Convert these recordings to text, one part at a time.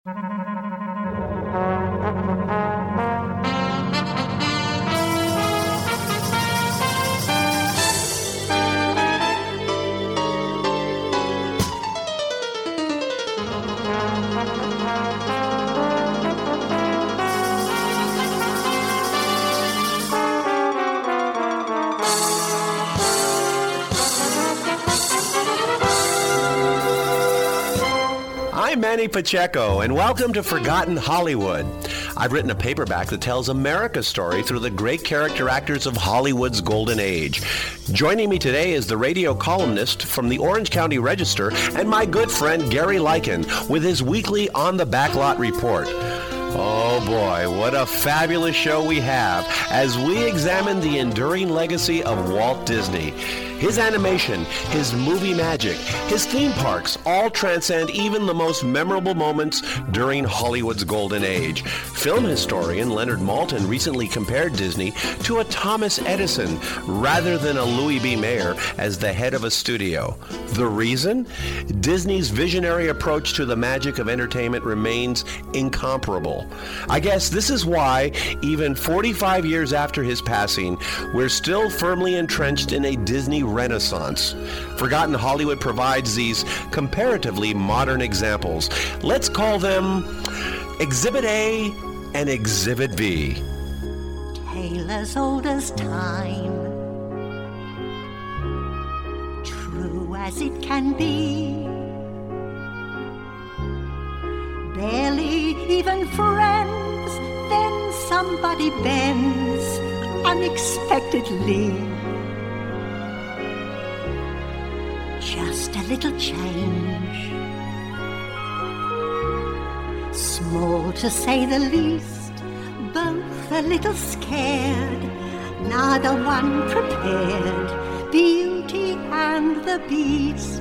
I'm Manny Pacheco, and welcome to Forgotten Hollywood. I've written a paperback that tells America's story through the great character actors of Hollywood's golden age. Joining me today is the radio columnist from the Orange County Register and my good friend Gary Lycan with his weekly On the Backlot report. Oh boy, what a fabulous show we have as we examine the enduring legacy of Walt Disney. His animation, his movie magic, his theme parks all transcend even the most memorable moments during Hollywood's golden age. Film historian Leonard Maltin recently compared Disney to a Thomas Edison rather than a Louis B. Mayer as the head of a studio. The reason? Disney's visionary approach to the magic of entertainment remains incomparable. I guess this is why, even 45 years after his passing, we're still firmly entrenched in a Disney renaissance. Forgotten Hollywood provides these comparatively modern examples. Let's call them Exhibit A and Exhibit B. Tale as old as time, true as it can be. Barely even friends, then somebody bends unexpectedly. Just a little change, small to say the least, both a little scared, neither one prepared, Beauty and the Beast.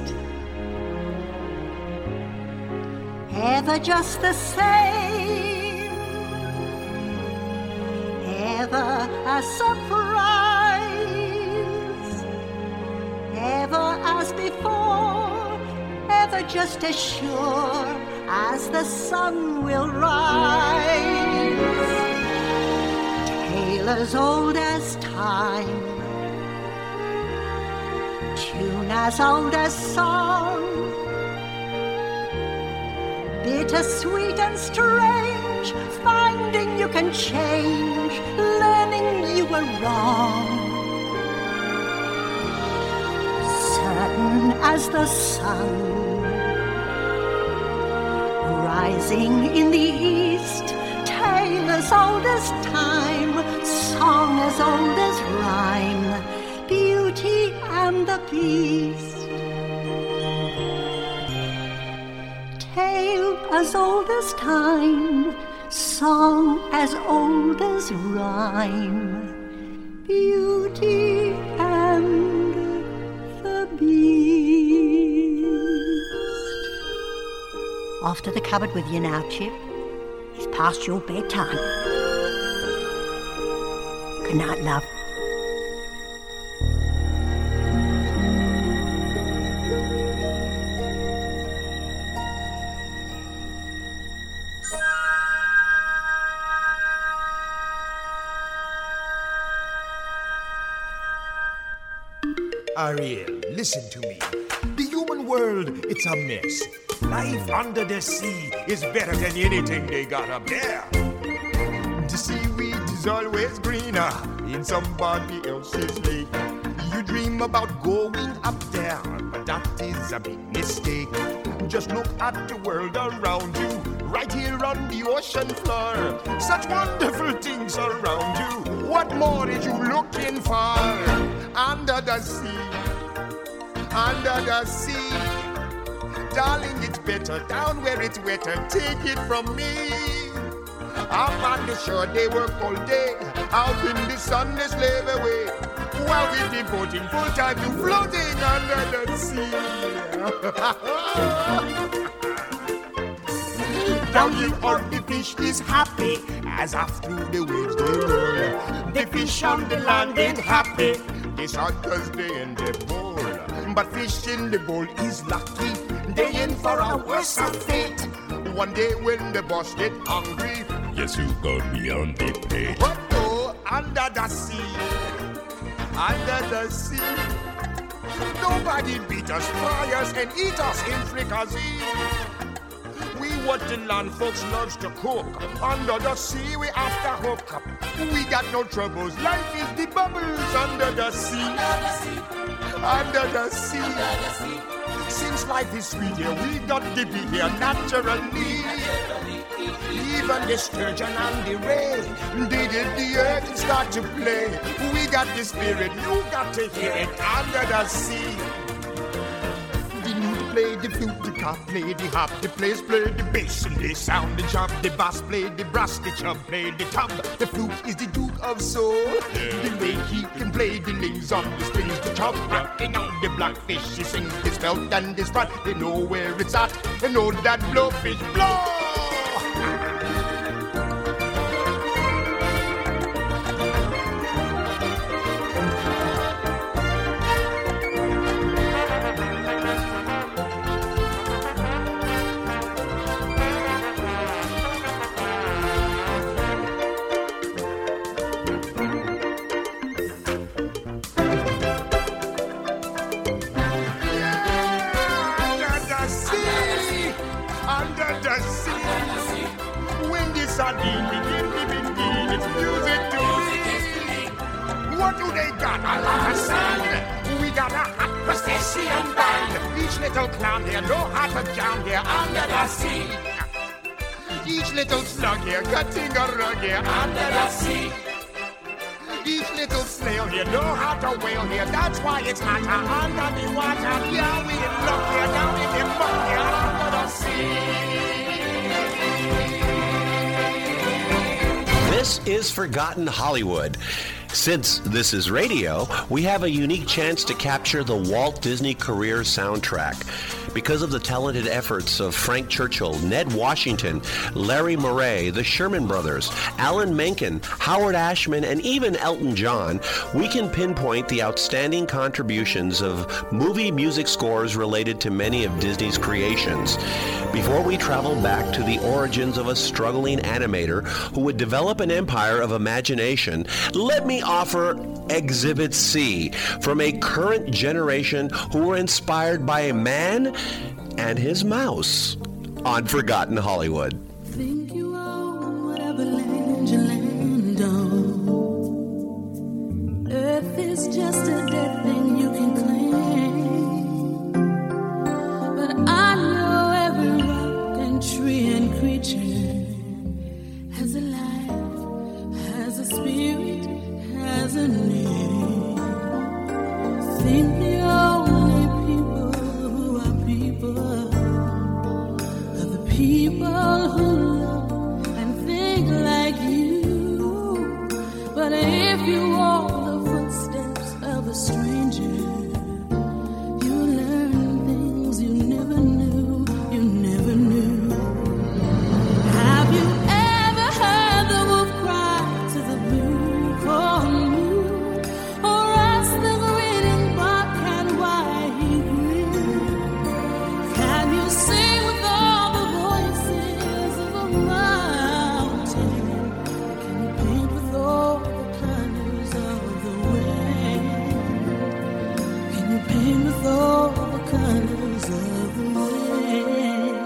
Ever just the same, ever a surprise, ever as before, ever just as sure as the sun will rise. Tale as old as time, tune as old as song, bittersweet and strange, finding you can change, learning you were wrong. Certain as the sun, rising in the east, tale as old as time, song as old as rhyme, Beauty and the Beast. Tale as old as time, song as old as rhyme, Beauty and the Beast. Off to the cupboard with you now, Chip. It's past your bedtime. Good night, love. Ariel, listen to me. The human world, it's a mess. Life under the sea is better than anything they got up there. The seaweed is always greener in somebody else's lake. You dream about going up there, but that is a big mistake. Just look at the world around you, right here on the ocean floor. Such wonderful things around you. What more are you looking for? Under the sea, under the sea. Darling, it's better down where it's wetter. Take it from me. Up on the shore they work all day, out in the sun they slave away, while we devoting full time to floating under the sea. Down here on the fish is happy, as after the waves they roll. The fish on the land ain't happy, they sad 'cause they in the bowl. But fish in the bowl is lucky, they in for a worse fate. one day when the boss get hungry, yes, you got me on the plate. But oh, under the sea, nobody beat us, fry us, and eat us in fricassee. We what the land folks loves to cook. Under the sea, we after hook up. We got no troubles. Life is the bubbles under the sea. Under the sea. Since life is sweet here, we got to be here naturally. Even the sturgeon and the ray, the earth and start to play. We got the spirit, you got to hear it under the sea. The lute play, the flute, the cop play, the hop, the players play the bass and they sound the chop. The bass play the brass, the chub play the tub. The flute is the duke of soul. The way he can play the lings on the strings, the chub rocking on the blackfish. He sings his belt and his sprat. They know where it's at. They know that blowfish blow. Sardine, it's music to me. What do they got? A lot of sand. We got a hot crustacean band. Each little clown here know how to jam here under the sea. Each little slug here cutting a rug here under the sea. Each little snail here know how to whale here. That's why it's hotter under the water. Yeah, we in luck here, down in the muck here under the sea. This is Forgotten Hollywood. Since this is radio, we have a unique chance to capture the Walt Disney career soundtrack. Because of the talented efforts of Frank Churchill, Ned Washington, Larry Murray, the Sherman Brothers, Alan Menken, Howard Ashman, and even Elton John, we can pinpoint the outstanding contributions of movie music scores related to many of Disney's creations. Before we travel back to the origins of a struggling animator who would develop an empire of imagination, let me offer Exhibit C from a current generation who were inspired by a man and his mouse on Forgotten Hollywood. Think you own whatever land you land on. Earth is just a dead thing you can claim. But I know every rock and tree and creature has a life, has a spirit, has a name. Think the only people who are people are the people who love and think like you. But if you walk the footsteps of a stranger, you learn things you never knew, you never knew. Have you ever heard the wolf cry to the blue corn moon, or ask the grinning bobcat why he grins? Can you sing with all the voices of a mountain? Can you paint with all the colors of the wind? Can you paint with all the colors of the wind?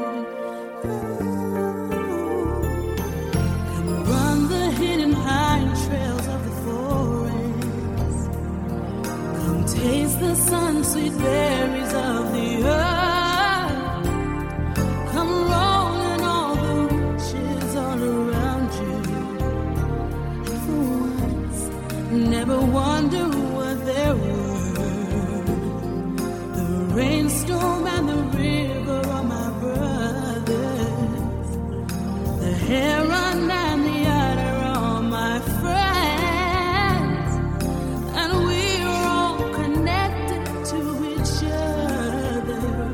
Come run the hidden pine trails of the forest. Come taste the sun-sweet berries of the earth. Come roll in all the riches all around you. And for once, never wonder what they're worth. The rainstorm and the river are my brothers. The heron and the otter are my friends. And we're all connected to each other.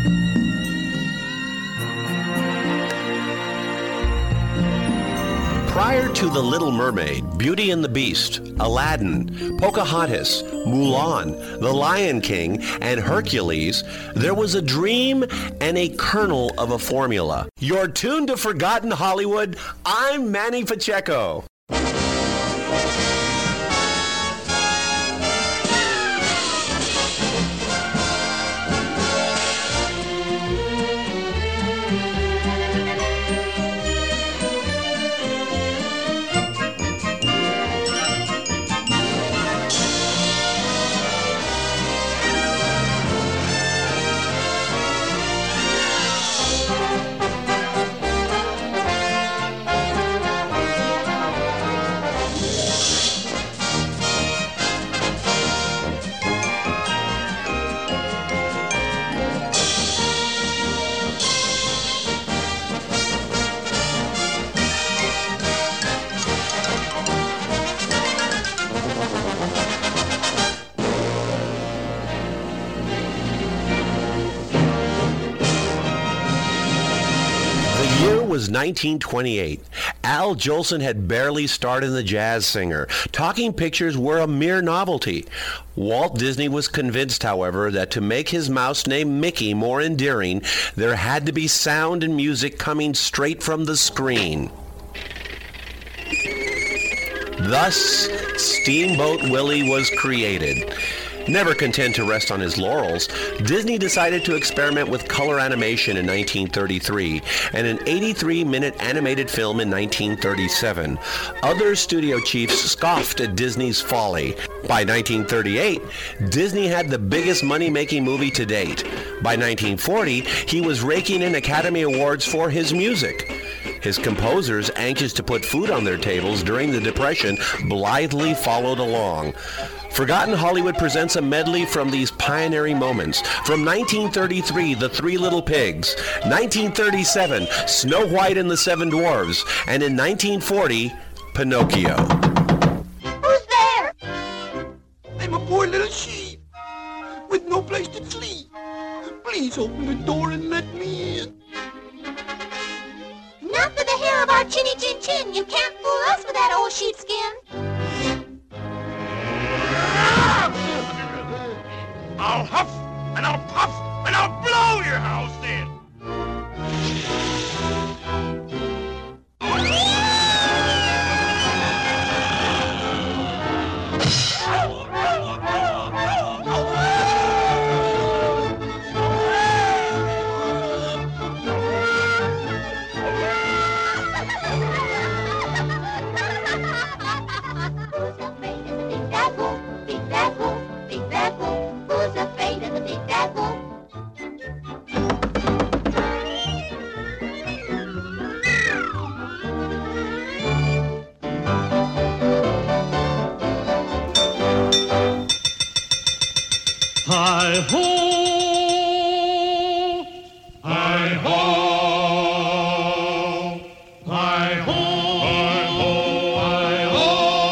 Prior to The Little Mermaid, Beauty and the Beast, Aladdin, Pocahontas, Mulan, The Lion King, and Hercules, there was a dream and a kernel of a formula. You're tuned to Forgotten Hollywood. I'm Manny Pacheco. Was 1928. Al Jolson had barely starred in The Jazz Singer. Talking pictures were a mere novelty. Walt Disney was convinced, however, that to make his mouse named Mickey more endearing, there had to be sound and music coming straight from the screen. Thus, Steamboat Willie was created. Never content to rest on his laurels, Disney decided to experiment with color animation in 1933 and an 83-minute animated film in 1937. Other studio chiefs scoffed at Disney's folly. By 1938, Disney had the biggest money-making movie to date. By 1940, he was raking in Academy Awards for his music. His composers, anxious to put food on their tables during the Depression, blithely followed along. Forgotten Hollywood presents a medley from these pioneering moments. From 1933, The Three Little Pigs. 1937, Snow White and the Seven Dwarfs. And in 1940, Pinocchio. Who's there? I'm a poor little sheep with no place to sleep. Please open the door and let me in. Not for the hair of our chinny chin chin. You can't fool us with that old sheepskin. I'll huff, and I'll puff, and I'll blow your house in! Hi-ho, hi-ho, hi-ho, hi-ho,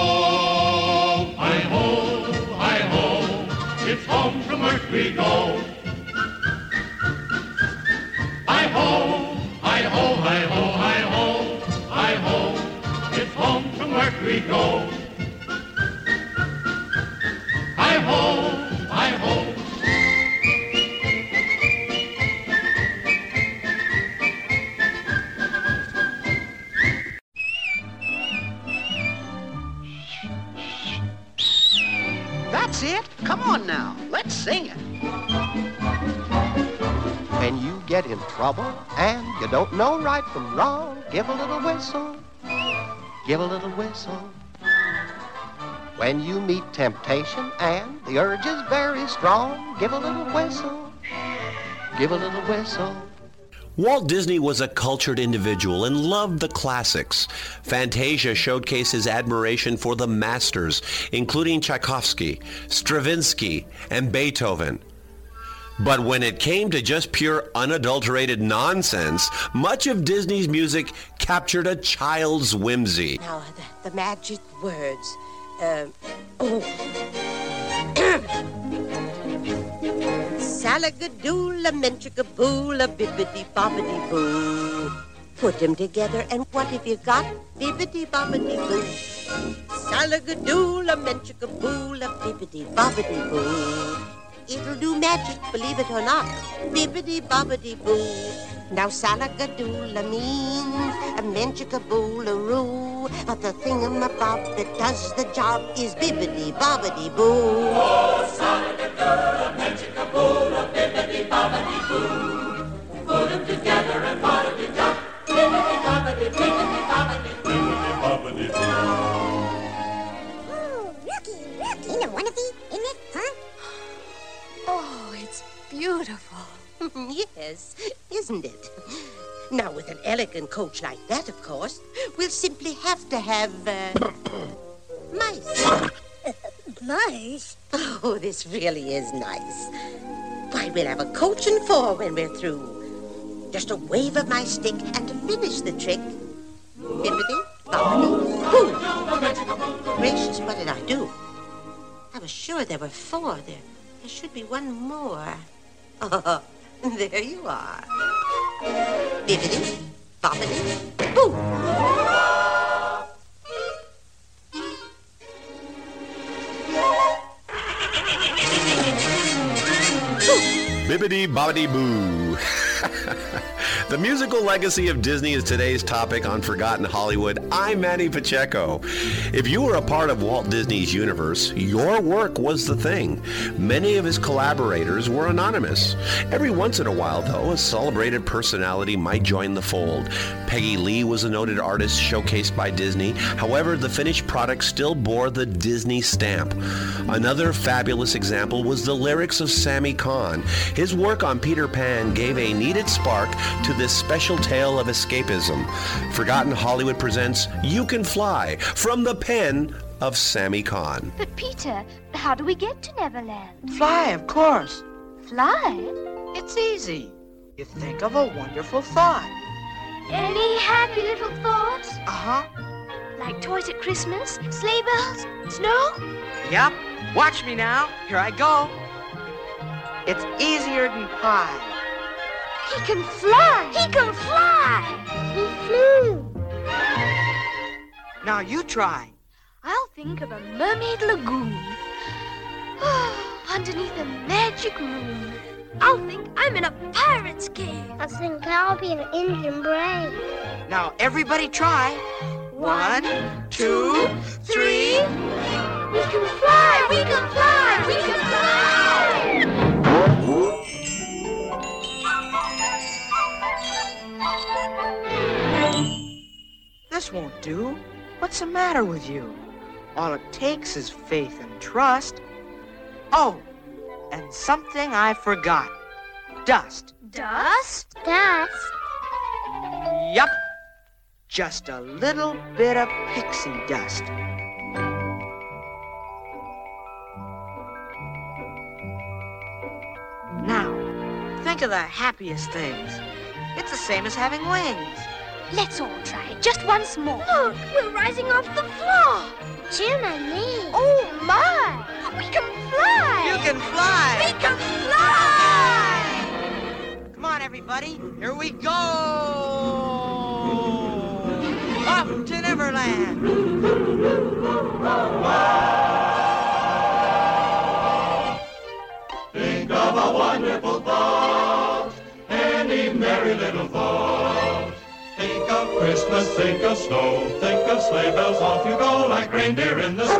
hi-ho, hi-ho, it's home from work we go. Hi-ho, hi-ho, hi-ho, hi-ho, hi-ho, it's home from work we go. Hi-ho, hi-ho. That's it. Come on now. Let's sing it. When you get in trouble and you don't know right from wrong, give a little whistle. Give a little whistle. When you meet temptation and the urge is very strong, give a little whistle. Give a little whistle. Walt Disney was a cultured individual and loved the classics. Fantasia showcased his admiration for the masters, including Tchaikovsky, Stravinsky, and Beethoven. But when it came to just pure unadulterated nonsense, much of Disney's music captured a child's whimsy. Now, the magic words. Salagadoola, menchikaboola, bibbidi-bobbidi-boo. Put them together, and what have you got? Bibbidi-bobbidi-boo. Salagadoola, menchikaboola, bibbidi-bobbidi-boo. It'll do magic, believe it or not. Bibbidi-bobbidi-boo. Now salagadoola means a menchikaboola-roo. But the thingamabob that does the job is bibbidi-bobbidi-boo. Oh, salagadoola, menchikaboola, bibbidi-bobbidi-boo. Put them together and what have you got? Bibbidi-bobbidi-bobbidi-boo. Oh, looky. Ain't it wonderful, isn't it, huh? Oh, it's beautiful. Yes, isn't it? Now, with an elegant coach like that, of course, we'll simply have to have, mice. Mice? Oh, this really is nice. Why, we'll have a coach and four when we're through. Just a wave of my stick, and to finish the trick, bibbidi, bobbidi, boo. Gracious, what did I do? I was sure there were four. There should be one more. Oh, there you are. Bibbidi, bobbidi, boo. Bibbidi bobbidi boo. The musical legacy of Disney is today's topic on Forgotten Hollywood. I'm Manny Pacheco. If you were a part of Walt Disney's universe, your work was the thing. Many of his collaborators were anonymous. Every once in a while, though, a celebrated personality might join the fold. Peggy Lee was a noted artist showcased by Disney. However, the finished product still bore the Disney stamp. Another fabulous example was the lyrics of Sammy Cahn. His work on Peter Pan gave a needed spark to this special tale of escapism. Forgotten Hollywood presents You Can Fly from the pen of Sammy Cahn. But Peter, how do we get to Neverland? Fly, of course. Fly? It's easy. You think of a wonderful thought. Any happy little thoughts? Uh-huh. Like toys at Christmas, sleigh bells, snow? Yep. Watch me now. Here I go. It's easier than pie. He can fly! He can fly! He flew. Now you try. I'll think of a mermaid lagoon. Underneath a magic moon. I'll think I'm in a pirate's cave. I think I'll be an Indian brave. Now everybody try. 1, 2, 3. We can fly! We can fly! We can fly! This won't do. What's the matter with you? All it takes is faith and trust. Oh, and something I forgot. Dust. Dust? Dust? Yup. Just a little bit of pixie dust. Now, think of the happiest things. It's the same as having wings. Let's all try it just once more. Look, we're rising off the floor. Jim and me. Oh, my. We can fly. You can fly. We can fly. Come on, everybody. Here we go. Up to Neverland. Think of a wonderful thought, any merry little thought. Think of Christmas, think of snow, think of sleigh bells, off you go like reindeer in the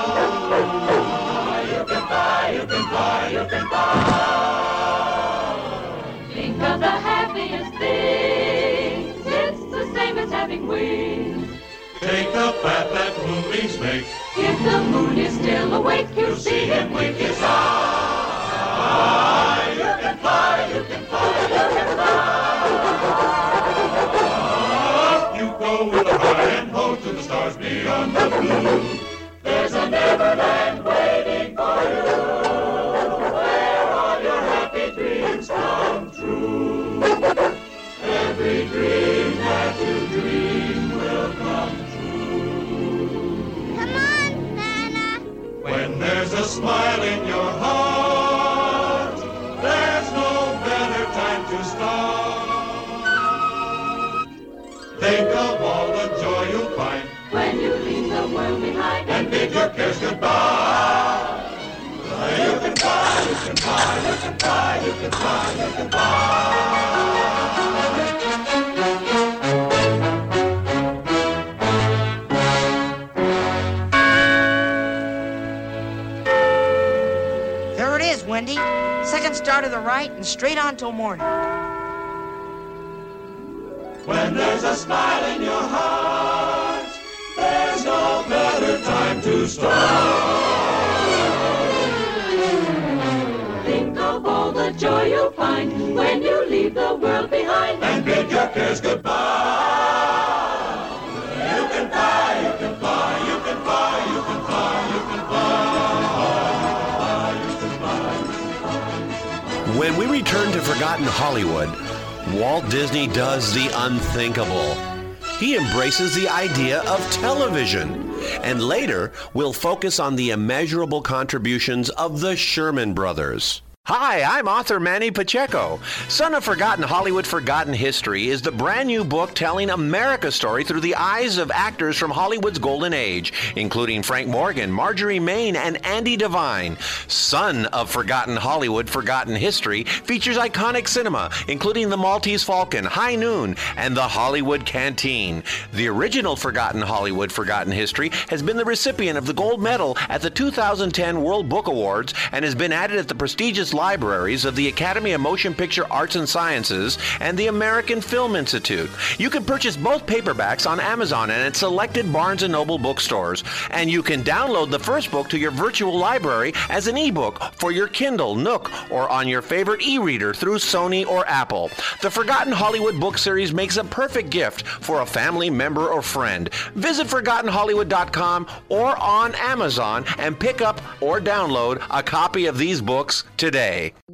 sky. You can fly, you can fly, you can fly. Think of the happiest things, it's the same as having wings. Take the path that moonbeams make. If the moon is still awake, you'll see him wink his eye. You can fly, you can fly, you can fly. Up you go with a high and ho to the stars beyond the blue. There's a Neverland waiting for you, where all your happy dreams come true. Every dream that you dream will come true. Come on, Santa. When there's a smile in your heart, there's can fly, you can fly. There it is, Wendy. Second star to the right and straight on till morning. When there's a smile in your heart, there's no better time to start. Think of all the joy you'll find when you leave the world behind and bid your cares goodbye. You can fly, you can fly, you can fly, you can fly, you can fly. When we return to Forgotten Hollywood, Walt Disney does the unthinkable. He embraces the idea of television. And later, we'll focus on the immeasurable contributions of the Sherman Brothers. Hi, I'm author Manny Pacheco. Son of Forgotten Hollywood, Forgotten History is the brand new book telling America's story through the eyes of actors from Hollywood's golden age, including Frank Morgan, Marjorie Main, and Andy Devine. Son of Forgotten Hollywood, Forgotten History features iconic cinema, including The Maltese Falcon, High Noon, and The Hollywood Canteen. The original Forgotten Hollywood, Forgotten History has been the recipient of the gold medal at the 2010 World Book Awards and has been added at the prestigious libraries of the Academy of Motion Picture Arts and Sciences and the American Film Institute. You can purchase both paperbacks on Amazon and at selected Barnes & Noble bookstores. And you can download the first book to your virtual library as an ebook for your Kindle, Nook, or on your favorite e-reader through Sony or Apple. The Forgotten Hollywood book series makes a perfect gift for a family member or friend. Visit ForgottenHollywood.com or on Amazon and pick up or download a copy of these books today.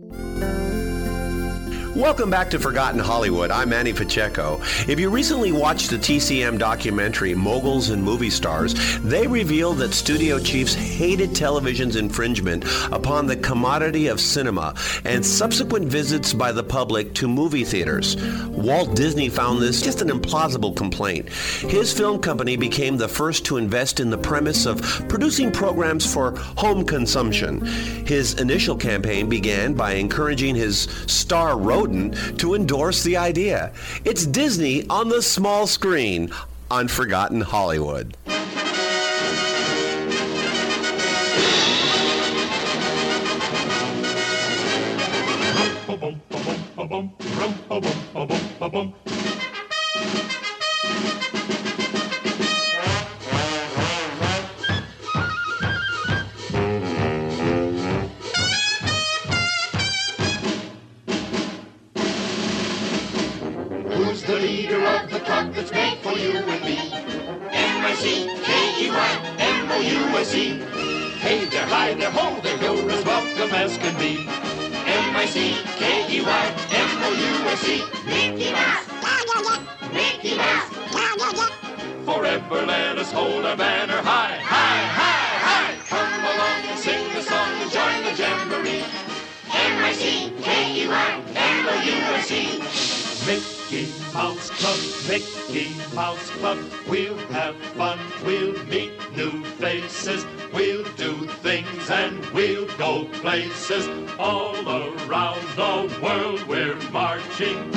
Welcome back to Forgotten Hollywood. I'm Manny Pacheco. If you recently watched the TCM documentary Moguls and Movie Stars, they revealed that studio chiefs hated television's infringement upon the commodity of cinema and subsequent visits by the public to movie theaters. Walt Disney found this just an implausible complaint. His film company became the first to invest in the premise of producing programs for home consumption. His initial campaign began by encouraging his star Roden to endorse the idea. It's Disney on the small screen on Forgotten Hollywood. Who's the leader of the club that's made for you and me? M-I-C-K-E-Y-M-O-U-S-E. Hey there, hi there, ho there, you're as welcome as can be. M-I-C-K-E-Y-M-O-U-S-E. Mickey Mouse, Mickey Mouse, Forever let us hold our banner high, high, high, high. Come along and sing the song and join the jamboree. M-I-C-K-E-Y-M-O-U-S-E. Mickey Mouse Club, Mickey Mouse Club. We'll have fun, we'll meet new faces. We'll do things and we'll go places. All around the world we're marching.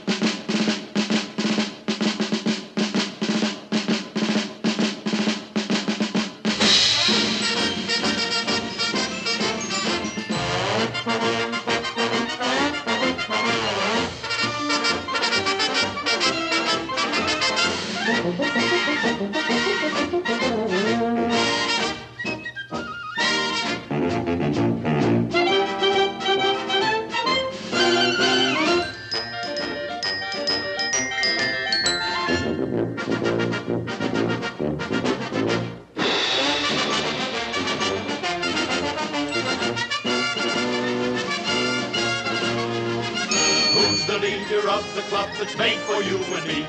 Who's the leader of the club that's made for you and me?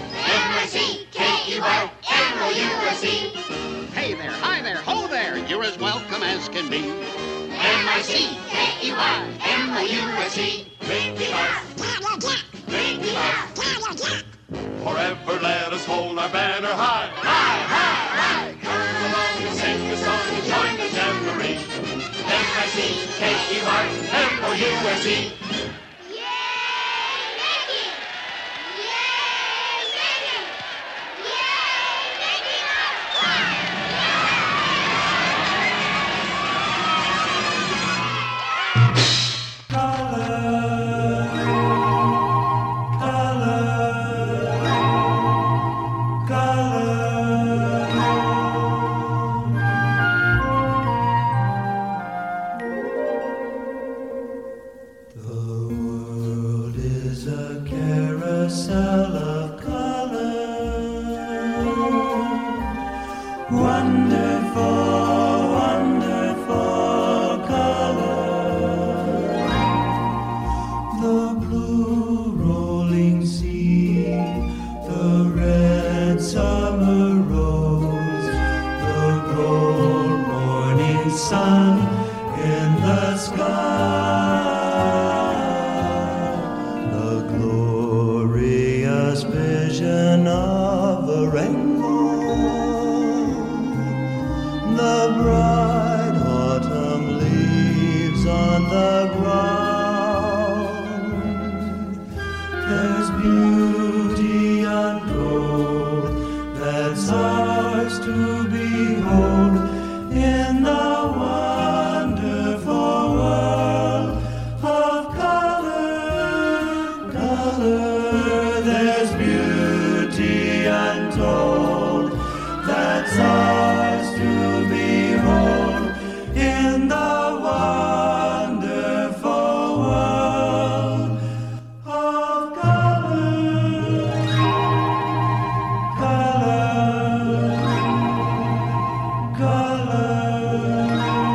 M-I-C-K-E-Y-M-O-U-S-E. Hey there, hi there, ho there, you're as welcome as can be. M-I-C-K-E-Y-M-O-U-S-E. Mickey Mouse, Mickey Mouse. forever let us hold our banner high, high, high, high. Come along and sing a song and join the jamboree. M-I-C-K-E-Y-M-O-U-S-E. is a carousel of color. Wonderful, wonderful color. The blue rolling sea, the red summer rose, the gold morning sun in the sky, the glorious vision of the rainbow, the bright autumn leaves on the ground. There's beauty untold that's ours to behold in the wonderful world of color, color. There's beauty untold that's ours to behold in the wonderful world of color, color, color,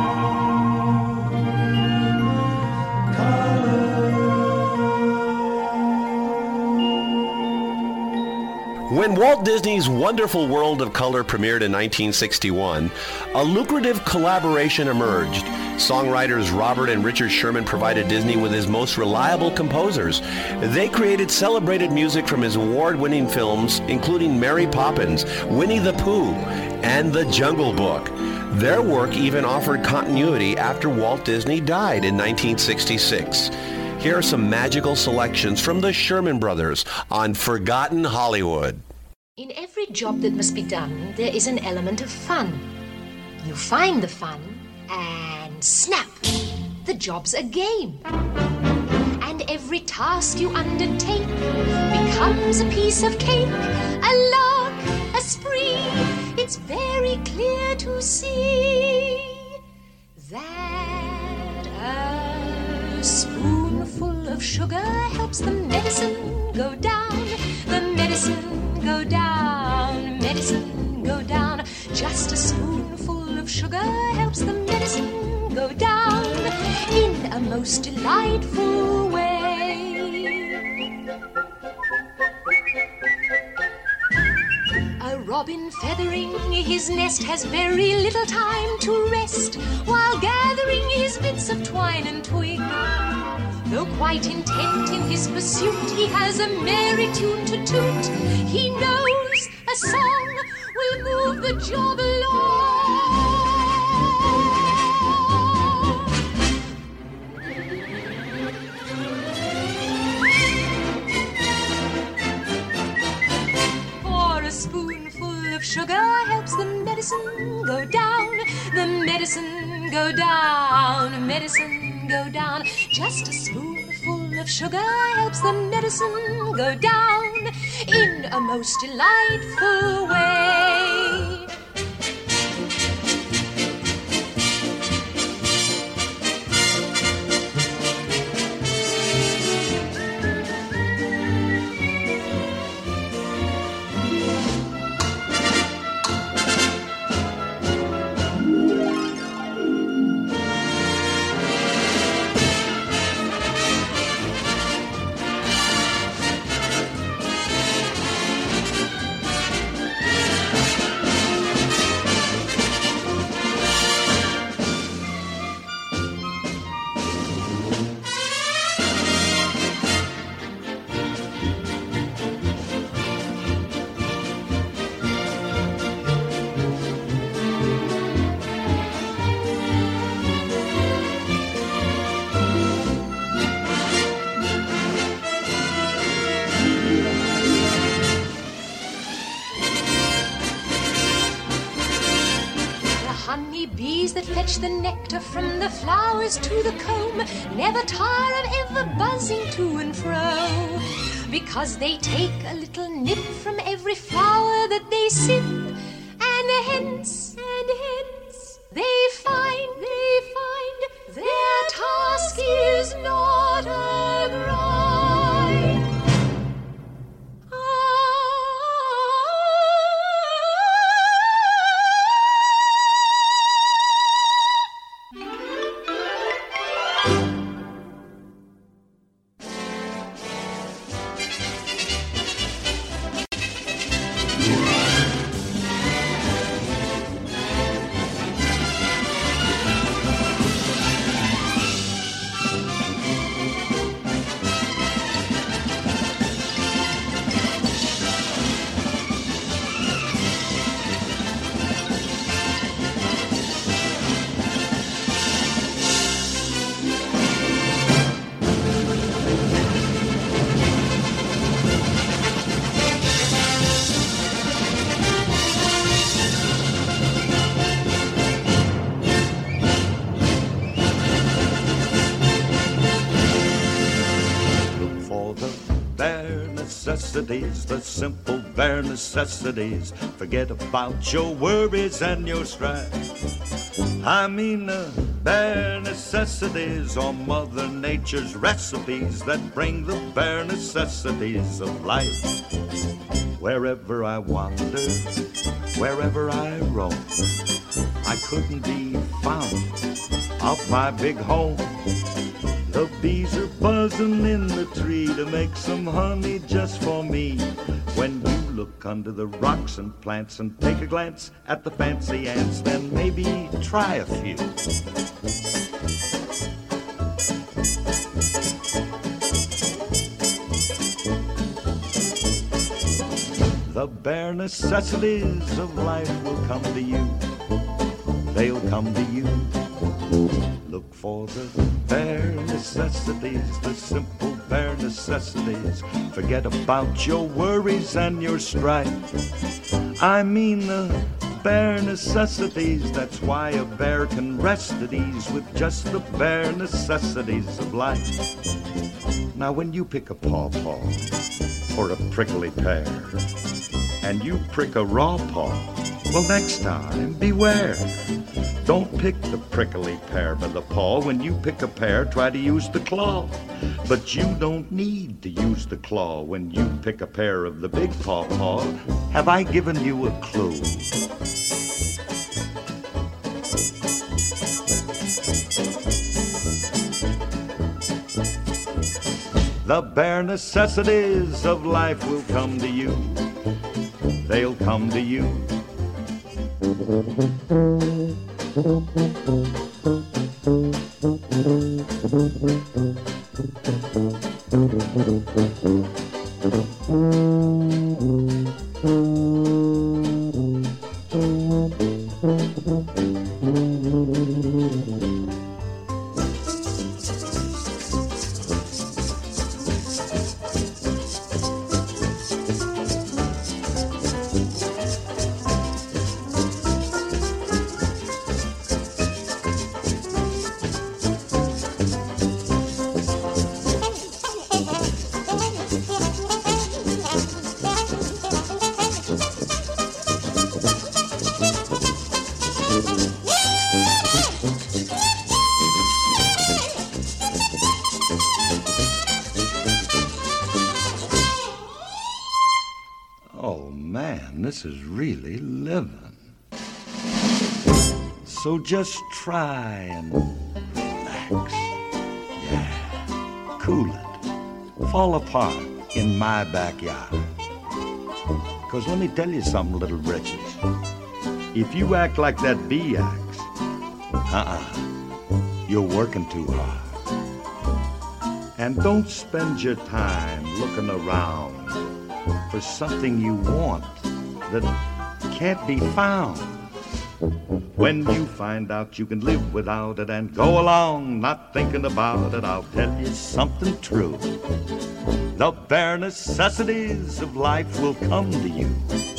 When Walt Disney's Wonderful World of Color premiered in 1961, a lucrative collaboration emerged. Songwriters Robert and Richard Sherman provided Disney with his most reliable composers. They created celebrated music from his award-winning films, including Mary Poppins, Winnie the Pooh, and The Jungle Book. Their work even offered continuity after Walt Disney died in 1966. Here are some magical selections from the Sherman Brothers on Forgotten Hollywood. In every job that must be done, there is an element of fun. You find the fun, and snap! The job's a game. And every task you undertake becomes a piece of cake, a lark, a spree. It's very clear to see that a spoonful of sugar helps the medicine go down, the medicine go down, medicine go down. Just a spoonful of sugar helps the medicine go down in a most delightful way. A robin feathering his nest has very little time to rest while gathering his bits of twine and twig. Though quite intent in his pursuit, he has a merry tune to toot. He knows a song will move the job along. For a spoonful of sugar helps the medicine go down, the medicine go down, medicine go down. Just a spoonful of sugar helps the medicine go down in a most delightful way. Honeybees that fetch the nectar from the flowers to the comb never tire of ever buzzing to and fro, because they take a little nip from every flower that they sip, and hence they find their task is not a grind. bare necessities, the simple bare necessities. Forget about your worries and your strife. I mean the bare necessities are Mother Nature's recipes that bring the bare necessities of life. Wherever I wander, wherever I roam, I couldn't be found off my big home. The bees are buzzing in the tree to make some honey just for me. When you look under the rocks and plants and take a glance at the fancy ants, then maybe try a few. The bare necessities of life will come to you. They'll come to you. Look for the bare necessities, the simple bare necessities. Forget about your worries and your strife. I mean the bare necessities. That's why a bear can rest at ease with just the bare necessities of life. Now when you pick a pawpaw or a prickly pear and you prick a raw paw, well, next time beware. Don't pick the prickly pear by the paw. When you pick a pear, try to use the claw. But you don't need to use the claw when you pick a pear of the big pawpaw. Have I given you a clue? The bare necessities of life will come to you. They'll come to you. This is really living. So just try and relax. Yeah, cool it. Fall apart in my backyard. Because let me tell you something, little britches. If you act like that bee acts, you're working too hard. And don't spend your time looking around for something you want that can't be found. When you find out you can live without it and go along not thinking about it, I'll tell you something true. The bare necessities of life will come to you.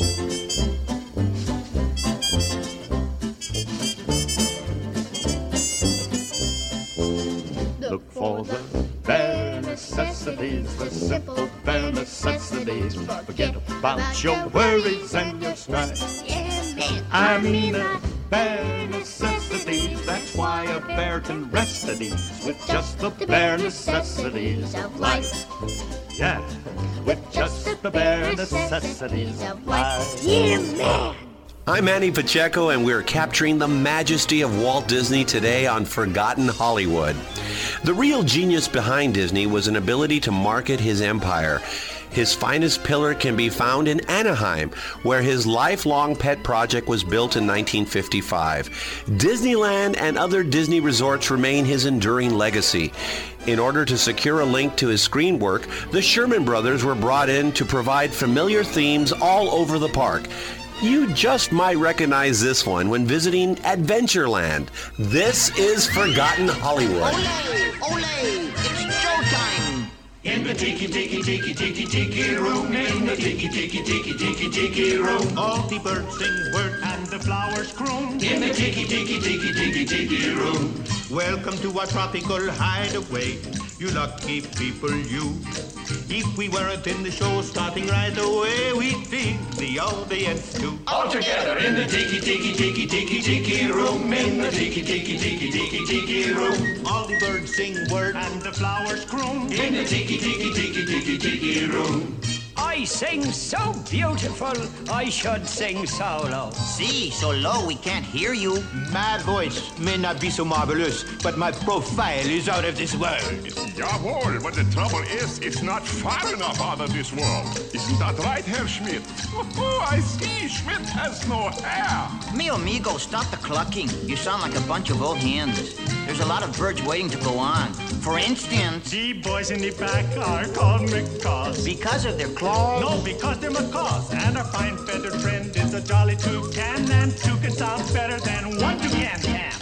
Look for the bare necessities, the simple bare necessities. Forget about your worries and your strife. I mean the bare necessities. That's why a bear can rest at ease with just the bare necessities of life. Yeah, with just the bare necessities of life. Yeah, man. I'm Manny Pacheco, and we're capturing the majesty of Walt Disney today on Forgotten Hollywood. The real genius behind Disney was an ability to market his empire. His finest pillar can be found in Anaheim, where his lifelong pet project was built in 1955. Disneyland and other Disney resorts remain his enduring legacy. In order to secure a link to his screen work, the Sherman Brothers were brought in to provide familiar themes all over the park. You just might recognize this one when visiting Adventureland. This is Forgotten Hollywood. Olé, olé, it's showtime! In the tiki tiki tiki tiki tiki room, in the tiki tiki tiki tiki tiki room, all the birds sing word and the flowers croon. In the tiki tiki tiki tiki tiki room, welcome to our tropical hideaway. You lucky people, you. If we weren't in the show starting right away, we'd dig the audience too. All together in the tiki room, in the tiki room. All the birds sing word and the flowers croon. In the tiki room. I sing so beautiful, I should sing solo. See, so low we can't hear you. My voice may not be so marvelous, but my profile is out of this world. Jawohl, but the trouble is, it's not far enough out of this world. Isn't that right, Herr Schmidt? Oh, I see, Schmidt has no hair. Mi amigo, stop the clucking. You sound like a bunch of old hens. There's a lot of birds waiting to go on. For instance... The boys in the back are called macaws. Because of their claws? No, because they're macaws. And our fine feathered friend is a jolly toucan. And toucan sounds better than one toucan can.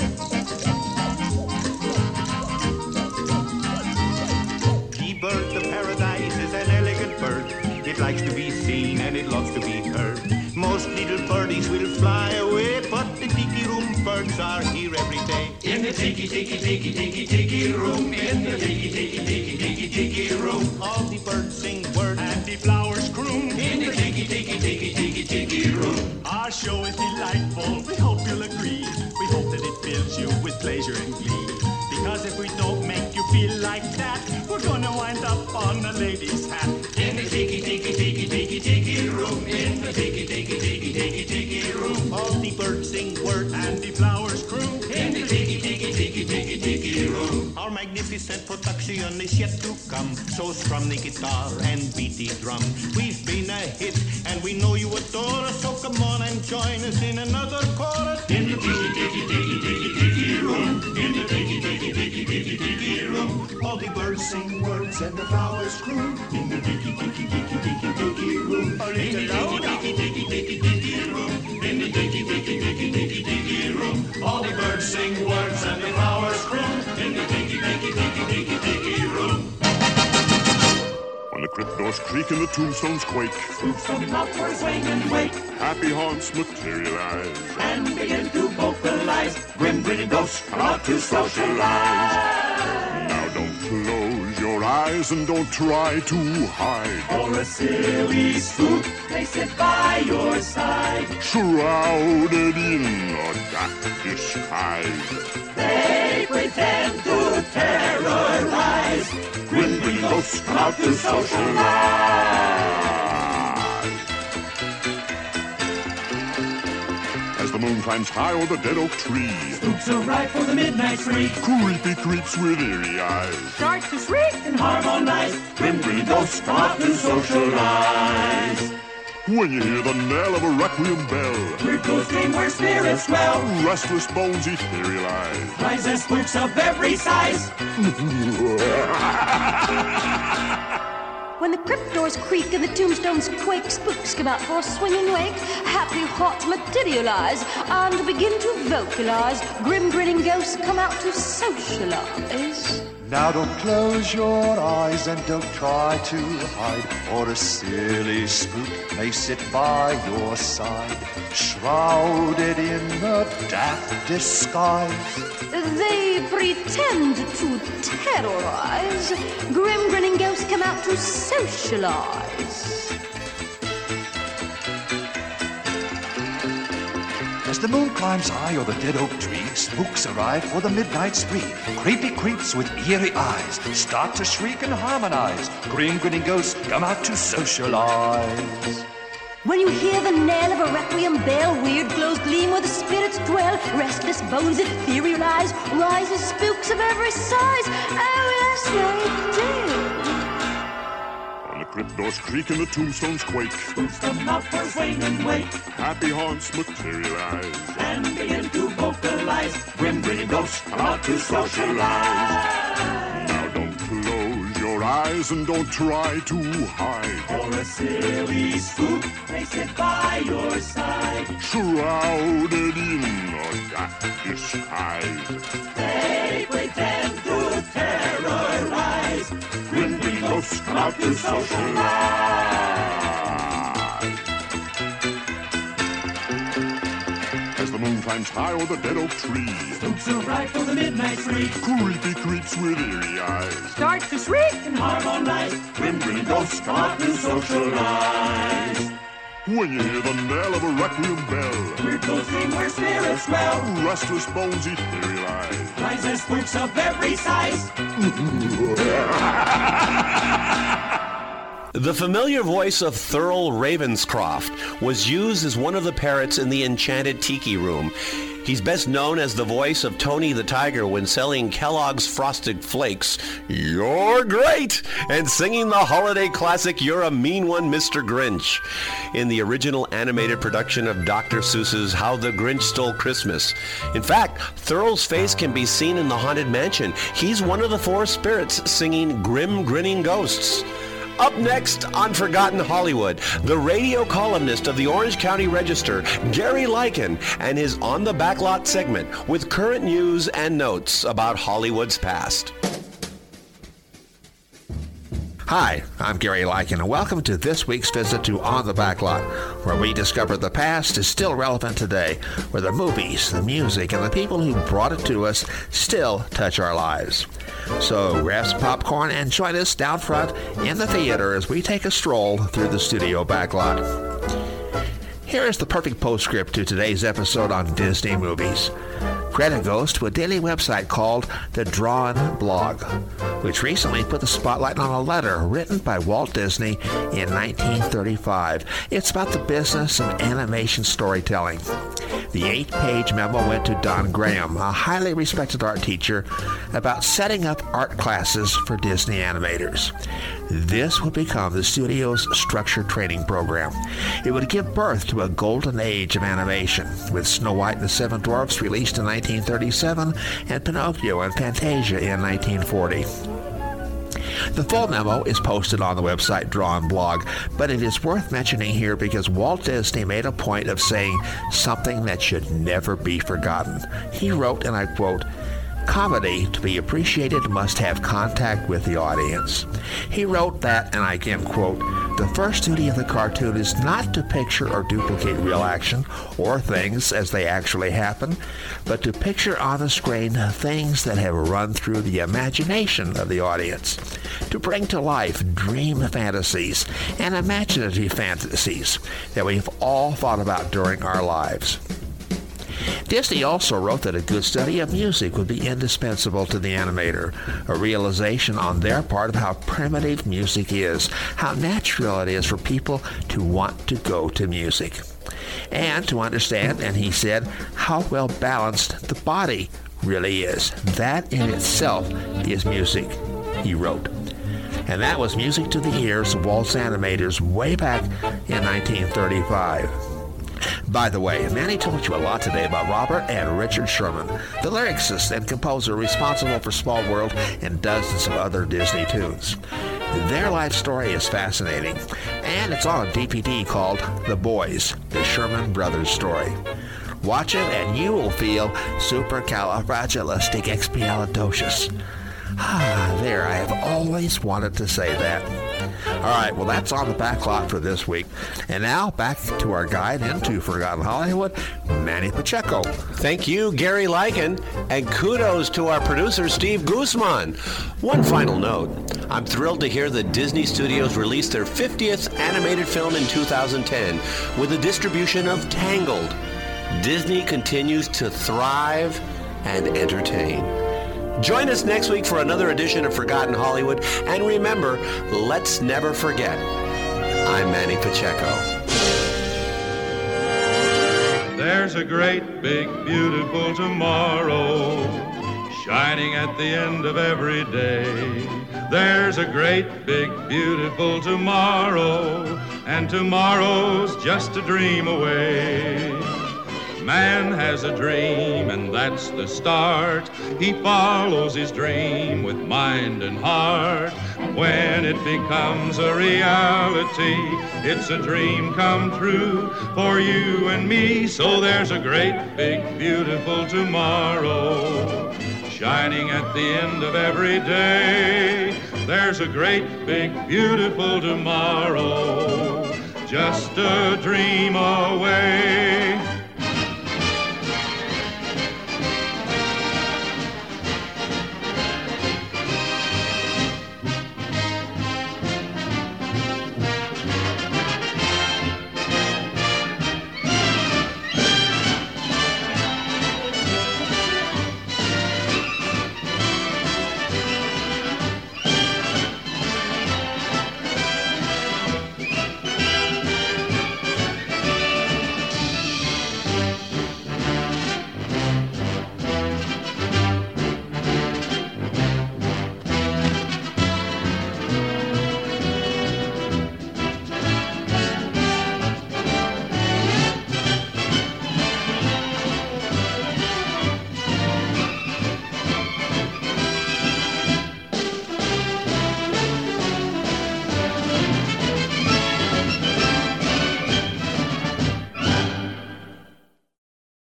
The bird of paradise is an elegant bird. It likes to be seen and it loves to be heard. Most little birdies will fly away, but the tiki room birds are here every day. In the tiki room, in the tiki room. All the birds sing words and the flowers croon. In the tiki room. Our show is delightful, we hope you'll agree. We hope that it fills you with pleasure and glee. Because if we don't make you feel like that, we're gonna wind up on a lady's hat. In the tiki room, in the tiki room. All the birds sing words and the flowers croon. In the tiki room. Our magnificent production is yet to come. So strum the guitar and beat the drum. We've been a hit and we know you adore us. So come on and join us in another chorus. In the tiki room, in the tiki room. All the birds sing words and the flowers croon. In the tiki room. A little louder. Tiki room. In the tiki room. All the birds sing words and the flowers croon. In the tiki room. When the crypt doors creak and the tombstones quake, spooks come out for a swing and wake. Happy haunts materialize and begin to vocalize. Grim grinning ghosts come out to socialize. Now don't close your eyes and don't try to hide. For a silly spook, they sit by your side. Shrouded in a dark disguise. They pretend to terrorize. Grim grinning ghosts come out to socialize. As the moon climbs high o'er the dead oak tree, spooks arrive for the midnight spree. Creepy creeps with eerie eyes start to shriek and harmonize. Grim grinning ghosts come out to socialize. When you hear the knell of a requiem bell, weird ghosts dream where spirits dwell. Restless bones etherealize. Rise as spooks of every size. When the crypt doors creak and the tombstones quake, spooks come out for a swinging wake. Happy hearts materialize and begin to vocalize. Grim grinning ghosts come out to socialize. Now don't close your eyes and don't try to hide, or a silly spook may sit by your side, shrouded in a daft disguise. They pretend to terrorize. Grim grinning ghosts come out to socialize. As the moon climbs high o'er the dead oak tree, spooks arrive for the midnight spree. Creepy creeps with eerie eyes start to shriek and harmonize. Grim grinning ghosts come out to socialize. When you hear the knell of a requiem bell, weird glows gleam where the spirits dwell. Restless bones etherealize, rise as spooks of every size. Oh yes, they do. When the crypt doors creak and the tombstones quake, spooks come out for a swing and wake. Happy haunts materialize and begin to vocalize. Grim grinning ghosts come out to socialize. Now don't close your eyes and don't try to hide. For a silly spook, they sit by your side. Shrouded in a dark disguise. They pretend to terrorize. Grim grinning ghosts come out to socialize. As the moon climbs high o'er the dead oak tree. Spooks arrive for the midnight spree. Creepy creeps with eerie eyes Start to shriek and harmonize. Grim grinning ghosts come out to socialize. When you hear the knell of a requiem bell, Weird ghosts dream where spirits dwell. restless bones eat fairy lies. Rises spooks of every size. The familiar voice of Thurl Ravenscroft was used as one of the parrots in the Enchanted Tiki Room. He's best known as the voice of Tony the Tiger when selling Kellogg's Frosted Flakes, "You're great," and singing the holiday classic, "You're a Mean One, Mr. Grinch," in the original animated production of Dr. Seuss's How the Grinch Stole Christmas. In fact, Thurl's face can be seen in the Haunted Mansion. He's one of the four spirits singing Grim Grinning Ghosts. Up next on Forgotten Hollywood, the radio columnist of the Orange County Register, Gary Lycan, and his On the Backlot segment with current news and notes about Hollywood's past. Hi, I'm Gary Lycan, and welcome to this week's visit to On the Backlot, where we discover the past is still relevant today, where the movies, the music, and the people who brought it to us still touch our lives. So grab some popcorn and join us down front in the theater as we take a stroll through the studio backlot. Here is the perfect postscript to today's episode on Disney movies. Credit goes to a daily website called The Drawn Blog, which recently put the spotlight on a letter written by Walt Disney in 1935. It's about the business of animation storytelling. The 8-page memo went to Don Graham, a highly respected art teacher, about setting up art classes for Disney animators. This would become the studio's structured training program. It would give birth to a golden age of animation, with Snow White and the Seven Dwarfs released in 1937 and Pinocchio and Fantasia in 1940. The full memo is posted on the website Drawn Blog, but it is worth mentioning here because Walt Disney made a point of saying something that should never be forgotten. He wrote, and I quote, "Comedy, to be appreciated, must have contact with the audience." He wrote that, and I again quote, "The first duty of the cartoon is not to picture or duplicate real action or things as they actually happen, but to picture on the screen things that have run through the imagination of the audience, to bring to life dream fantasies and imaginative fantasies that we've all thought about during our lives." Disney also wrote that a good study of music would be indispensable to the animator, a realization on their part of how primitive music is, how natural it is for people to want to go to music, and to understand, and he said, how well balanced the body really is. That in itself is music, he wrote. And that was music to the ears of Walt's animators way back in 1935. By the way, Manny told you a lot today about Robert and Richard Sherman, the lyricist and composer responsible for Small World and dozens of other Disney tunes. Their life story is fascinating, and it's on a DVD called The Boys, the Sherman Brothers story. Watch it and you will feel supercalifragilisticexpialidocious. There, I have always wanted to say that. All right, well, that's on the backlot for this week. And now, back to our guide into Forgotten Hollywood, Manny Pacheco. Thank you, Gary Lycan, and kudos to our producer, Steve Guzman. One final note. I'm thrilled to hear that Disney Studios released their 50th animated film in 2010 with the distribution of Tangled. Disney continues to thrive and entertain. Join us next week for another edition of Forgotten Hollywood. And remember, let's never forget, I'm Manny Pacheco. There's a great, big, beautiful tomorrow shining at the end of every day. There's a great, big, beautiful tomorrow, and tomorrow's just a dream away. Man has a dream, and that's the start. He follows his dream with mind and heart. When it becomes a reality, it's a dream come true for you and me. So there's a great, big, beautiful tomorrow shining at the end of every day. There's a great, big, beautiful tomorrow, just a dream away.